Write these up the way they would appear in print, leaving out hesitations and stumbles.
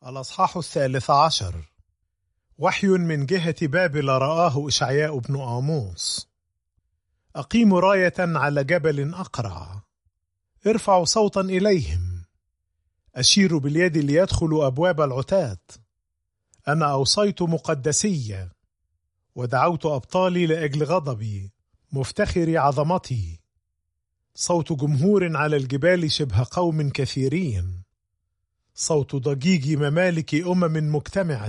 الأصحاح 13. وحي من جهة بابل رآه إشعياء بن آموس. أقيم راية على جبل أقرع، ارفعوا صوتا إليهم، أشير باليد ليدخلوا أبواب العتاة. أنا أوصيت مقدسي ودعوت أبطالي لأجل غضبي، مفتخري عظمتي. صوت جمهور على الجبال شبه قوم كثيرين، صوت ضجيج ممالك مجتمعة.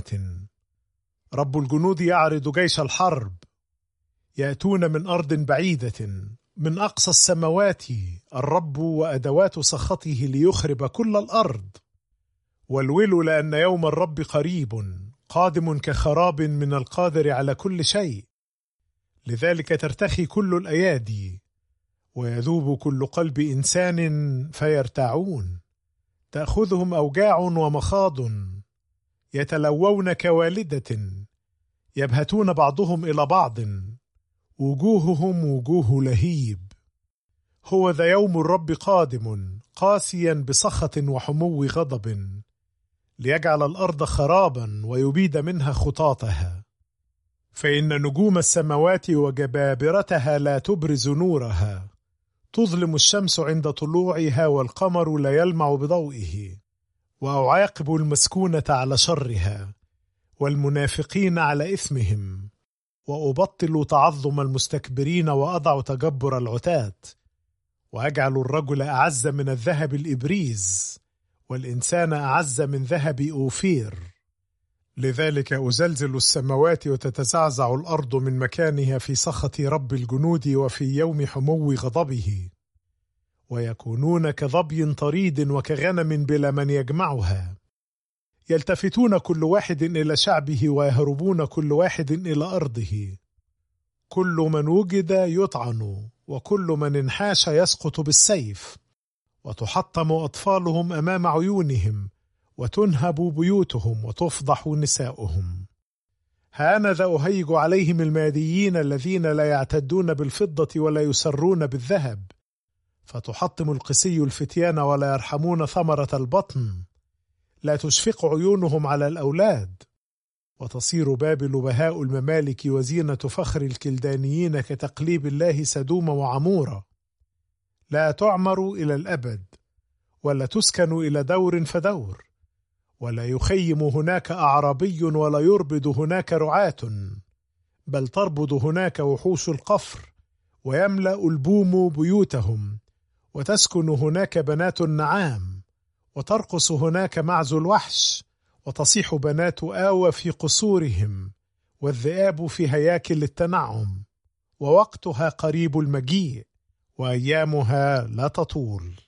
رب الجنود يعرض جيش الحرب، يأتون من أرض بعيدة، من أقصى السماوات الرب وأدوات سخطه ليخرب كل الأرض. والويل لأن يوم الرب قريب، قادم كخراب من القادر على كل شيء. لذلك ترتخي كل الأيادي، ويذوب كل قلب إنسان فيرتعون. تأخذهم أوجاع ومخاض، يتلوون كوالدة، يبهتون بعضهم إلى بعض، وجوههم وجوه لهيب. هو ذا يوم الرب قادم، قاسيا بسخط وحمو غضب، ليجعل الأرض خرابا ويبيد منها خطاطها. فإن نجوم السماوات وجبابرتها لا تبرز نورها، تظلم الشمس عند طلوعها والقمر لا يلمع بضوئه. وأعاقب المسكونة على شرها والمنافقين على إثمهم، وأبطل تعظم المستكبرين وأضع تجبر العتاة. وأجعل الرجل أعز من الذهب الإبريز، والإنسان أعز من ذهب أوفير. لذلك أزلزل السماوات وتتزعزع الأرض من مكانها في سخط رب الجنود وفي يوم حمو غضبه. ويكونون كظبي طريد وكغنم بلا من يجمعها. يلتفتون كل واحد إلى شعبه، ويهربون كل واحد إلى أرضه. كل من وجد يطعن، وكل من انحاش يسقط بالسيف. وتحطم أطفالهم أمام عيونهم، وتنهب بيوتهم، وتفضح نساؤهم. هانذا أهيج عليهم الماديين الذين لا يعتدون بالفضة ولا يسرون بالذهب. فتحطم القسي الفتيان ولا يرحمون ثمرة البطن. لا تشفق عيونهم على الأولاد. وتصير بابل بهاء الممالك وزينة فخر الكلدانيين، كتقليب الله سدوم وعمورة. لا تعمر إلى الأبد، ولا تسكن إلى دور فدور. ولا يخيم هناك أعرابي، ولا يربد هناك رعاة، بل تربد هناك وحوش القفر، ويملأ البوم بيوتهم. وتسكن هناك بنات النعام، وترقص هناك معز الوحش. وتصيح بنات آوى في قصورهم، والذئاب في هياكل التنعم. ووقتها قريب المجيء، وأيامها لا تطول.